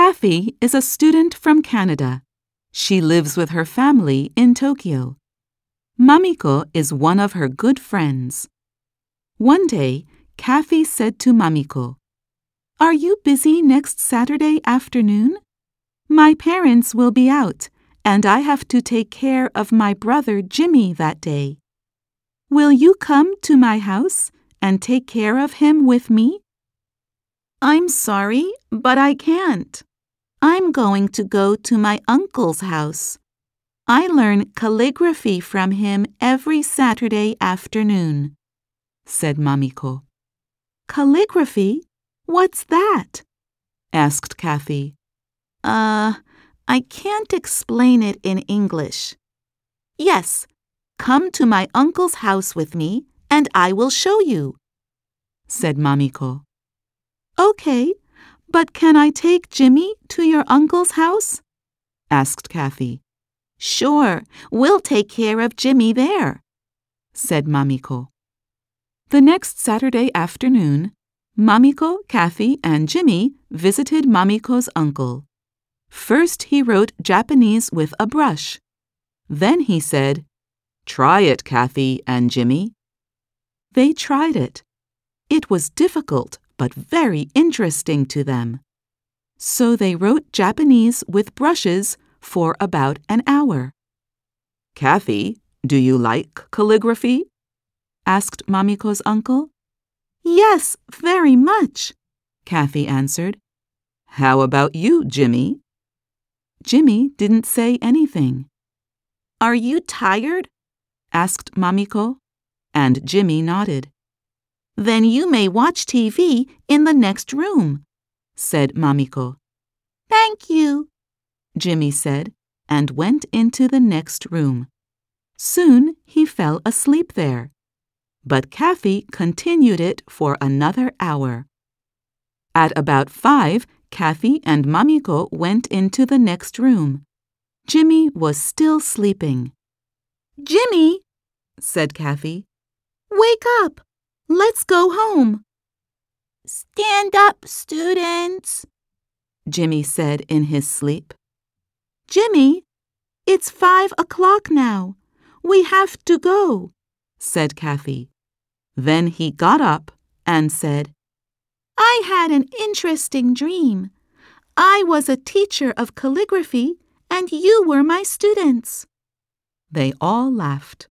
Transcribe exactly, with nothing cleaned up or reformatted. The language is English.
Kathy is a student from Canada. She lives with her family in Tokyo. Mamiko is one of her good friends. One day, Kathy said to Mamiko, "Are you busy next Saturday afternoon? My parents will be out, and I have to take care of my brother Jimmy that day. Will you come to my house and take care of him with me?" "I'm sorry, but I can't. I'm going to go to my uncle's house. I learn calligraphy from him every Saturday afternoon," said Mamiko. "Calligraphy? What's that?" asked Kathy. Uh, I can't explain it in English." "Yes, come to my uncle's house with me, and I will show you," said Mamiko. "Okay, but can I take Jimmy to your uncle's house?" asked Kathy. "Sure, we'll take care of Jimmy there," said Mamiko. The next Saturday afternoon, Mamiko, Kathy, and Jimmy visited Mamiko's uncle. First he wrote Japanese with a brush. Then he said, "Try it, Kathy and Jimmy." They tried it. It was difficult but very interesting to them. So they wrote Japanese with brushes for about an hour. "Kathy, do you like calligraphy?" asked Mamiko's uncle. "Yes, very much," Kathy answered. "How about you, Jimmy?" Jimmy didn't say anything. "Are you tired?" asked Mamiko, and Jimmy nodded. "Then you may watch T V in the next room," said Mamiko. "Thank you," Jimmy said, and went into the next room. Soon he fell asleep there. But Kathy continued it for another hour. At about five, Kathy and Mamiko went into the next room. Jimmy was still sleeping. "Jimmy," said Kathy, "wake up. Let's go home." "Stand up, students," Jimmy said in his sleep. "Jimmy, it's five o'clock now. We have to go," said Kathy. Then he got up and said, "I had an interesting dream. I was a teacher of calligraphy, and you were my students." They all laughed.